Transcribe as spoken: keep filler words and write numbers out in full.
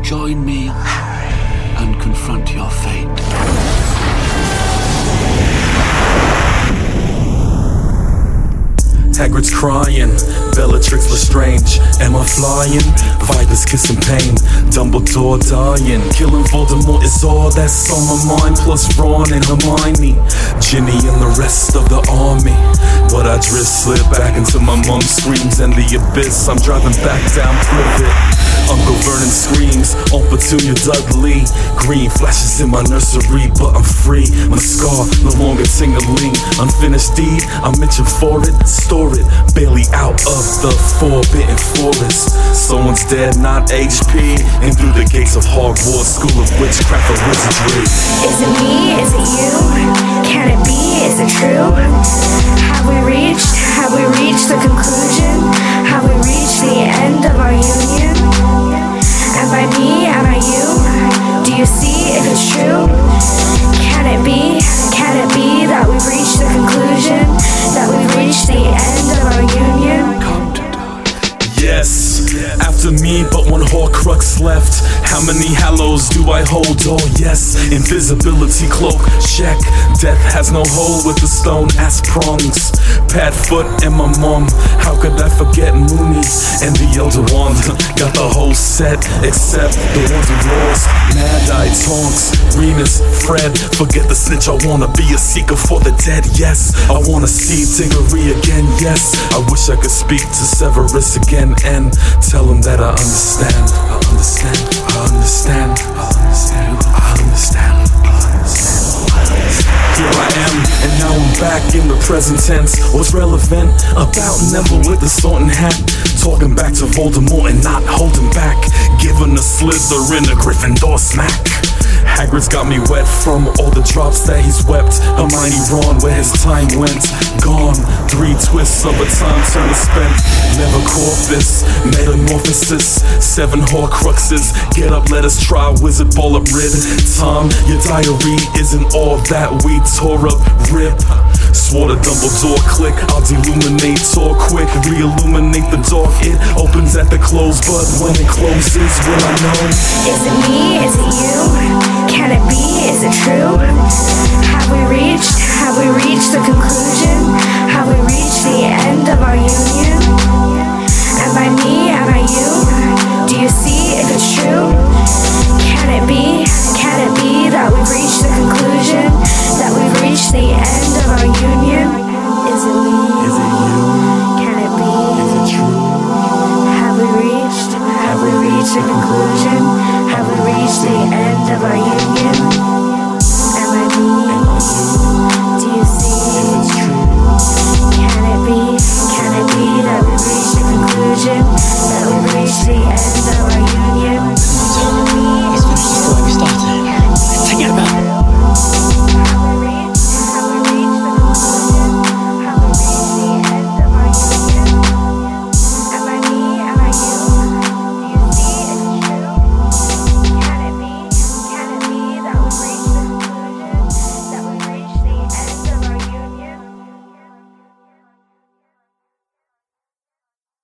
join me and confront your fate? Hagrid's crying, Bellatrix Lestrange. Am I flying? Vipers kissing pain, Dumbledore dying. Killing Voldemort is all that's on my mind. Plus Ron and Hermione, Ginny and the rest of the army. But I drift slip back into my mom's screams and the abyss. I'm driving back down Privet. Uncle Vernon screams on Petunia Dudley. Green flashes in my nursery, but I'm free. My scar no longer tingling. Unfinished deed, I'm itching for it. Store it, barely out of the forbidden forest. Someone's dead, not H P. And through the gates of Hogwarts, school of witchcraft or wizardry. Is it me? Is it you? Can it be? Is it true? Have we reached? Have we reached the conclusion? Have we reached the end of our union? And by me, am I you? Do you see if it's true? Can it be? Can it be that we've reached the conclusion? That we've reached the end of our union? Come to die. Yes, after me but one Horcrux left. How many hallows do I hold? Oh yes, invisibility cloak, check. Death has no hole with the stone ass prongs. Padfoot and my mom, how could I forget Mooney and the Elder Wand? Got the whole set, except the ones who lost. Mad-Eye, Tonks, Remus, Fred. Forget the snitch, I wanna be a seeker for the dead, yes. I wanna see Diggory again, yes. I wish I could speak to Severus again and tell him that I understand. I understand, I understand, I understand, I understand, I understand. Here I am, and now I'm back in the present tense. What's relevant about Neville with the sorting hat? Talking back to Voldemort and not holding back. Giving a Slytherin a Gryffindor smack. Hagrid's got me wet from all the drops that he's wept. Hermione, Ron, where his time went. Gone, three twists of a time turner spent. Never corpus, metamorphosis. Seven Horcruxes, get up, let us try wizard ball up rid. Tom, your diary isn't all that we tore up, rip. Swore to Dumbledore, click, I'll deluminate or quick. Re-illuminate the dark, it opens at the close. But when it closes, will I know? Is it me? Is it you? Can it be? Is it true? Have we reached? Have we reached the conclusion? Have we reached the end of our union? And by me, am I you? Do you see if it's true? Can it be? Can it be that we've reached the conclusion? That we've reached the end of our union? Is it me? Is it you? Can it be? Is it true? Have we reached? Have we reached the conclusion? Have we reached the end of our union? Am I me? Do you see? Is it true? Can it be? Can it be that we've reached the conclusion? That we've reached the end